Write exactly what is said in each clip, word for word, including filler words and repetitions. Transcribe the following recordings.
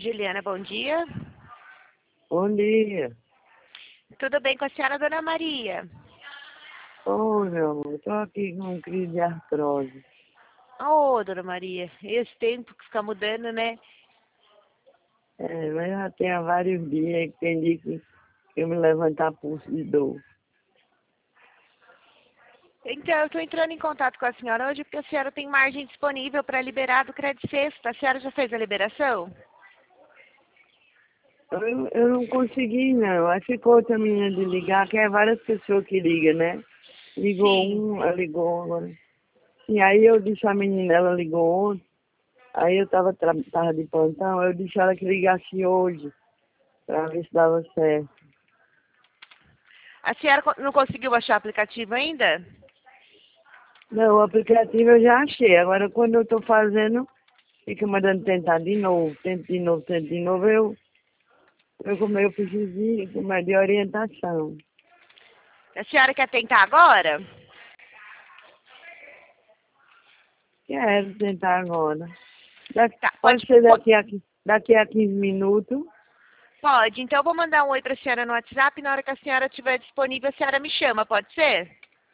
Juliana, bom dia. Bom dia. Tudo bem com a senhora, dona Maria? Oi, meu amor, tô aqui com crise de artrose. Ô, dona Maria, esse tempo que fica mudando, né? É, mas já tem há vários dias que tem dia que eu me levantar pulso de dor. Então, eu estou entrando em contato com a senhora hoje porque a senhora tem margem disponível para liberar do crédito sexta. A senhora já fez a liberação? Eu, eu não consegui, não. Acho que ficou outra menina de ligar, que é várias pessoas que ligam, né? Ligou Sim. um, ela ligou agora. E aí eu disse a menina, ela ligou ontem. Aí eu tava, tra- tava de plantão, eu disse a ela que ligasse hoje, pra ver se dava certo. A senhora co- não conseguiu baixar o aplicativo ainda? Não, o aplicativo eu já achei. Agora, quando eu tô fazendo, fica mandando tentar de novo, tento de novo, tento de novo. Eu, eu como eu preciso de, como é, de orientação. A senhora quer tentar agora? Quero tentar agora. Daqui, Tá, pode pode, ser po- daqui a, daqui a quinze minutos. pode. Então, eu vou mandar um oi para a senhora no WhatsApp e na hora que a senhora estiver disponível, a senhora me chama, pode ser?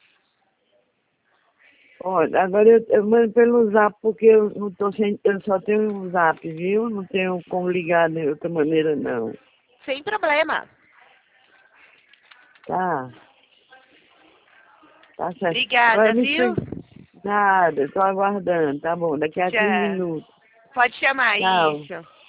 Olha, agora eu, eu mando pelo zap, porque eu não tô sem, eu só tenho um zap, viu? Não tenho como ligar de outra maneira, não. Sem problema. Tá? Tá certo. Agora Obrigada, me viu? explica. Nada, tô aguardando, tá bom, daqui a quinze Tchau. minutos. Pode chamar Tchau. isso.